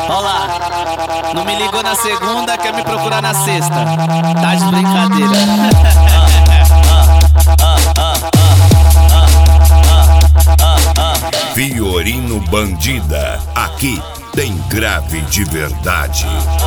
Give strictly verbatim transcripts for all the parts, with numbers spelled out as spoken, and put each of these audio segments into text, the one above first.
Ó lá, não me ligou na segunda, quer me procurar na sexta. Tá de brincadeira. Fiorino Bandida, aqui tem grave de verdade.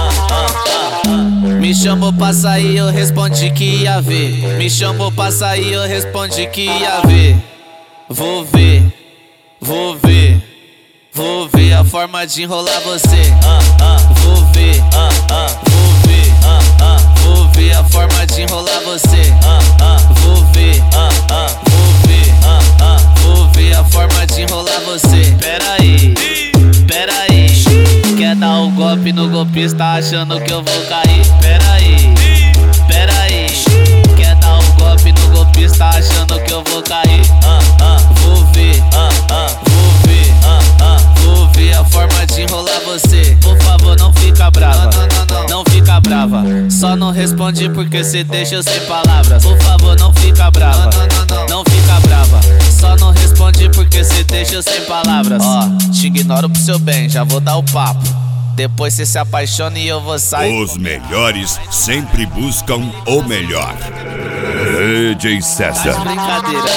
Me chamou pra sair, eu respondi que ia ver. Me chamou pra sair, eu respondi que ia ver. Vou ver, vou ver, vou ver a forma de enrolar você. Vou ver, vou ver, vou ver a forma de enrolar você. Vou ver, vou ver, vou ver a forma de enrolar você. Pera aí, pera aí, quer dar um golpe no golpista achando que eu vou cair? Pera aí, pera aí, quer dar um golpe no golpista achando que eu vou cair? Vou ver, vou ver, vou ver a forma de enrolar você. Por favor, não fica brava, não fica brava. Só não responde porque cê deixa eu sem palavras. Por favor, não fica brava, não fica brava. Só não responde porque cê deixa eu sem palavras. Ó, te ignoro pro seu bem, já vou dar o papo. Depois cê se apaixona e eu vou sair. Os melhores sempre buscam o melhor. D J César. Tá de brincadeira.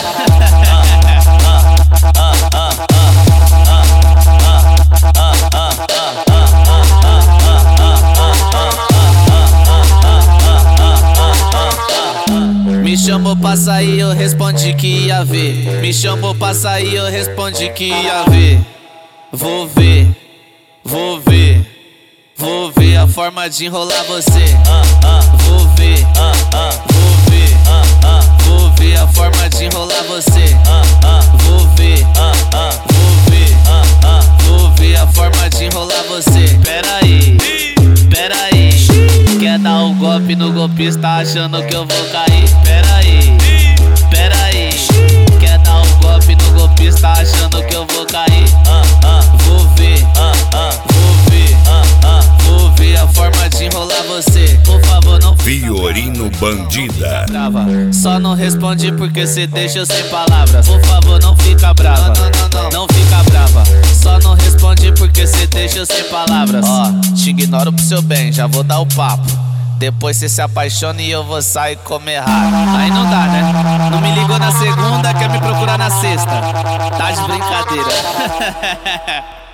Me chamou pra sair, eu respondi que ia ver. Me chamou pra sair, eu respondi que ia ver. Vou ver, vou ver, vou ver a forma de enrolar você. Vou ver, vou ver, vou ver a forma de enrolar você. Vou ver, vou ver, vou ver a forma de enrolar você. Pera aí, pera aí, quer dar um golpe no golpista achando que eu vou cair? Pera aí, pera aí, quer dar um golpe no golpista achando que eu vou cair? Vou ver, vou ver, vou ver a forma de enrolar você. Por favor, não fica Fiorino Bandida. brava. Só não responde porque cê deixa eu sem palavras. Por favor, não fica brava, não fica brava. Só não responde porque cê deixa eu sem palavras. Ó, te ignoro pro seu bem, já vou dar o papo. Depois cê se apaixona e eu vou sair e comer raro. Aí não dá, né? Não me ligou na segunda, quer me procurar na sexta. Tá de brincadeira.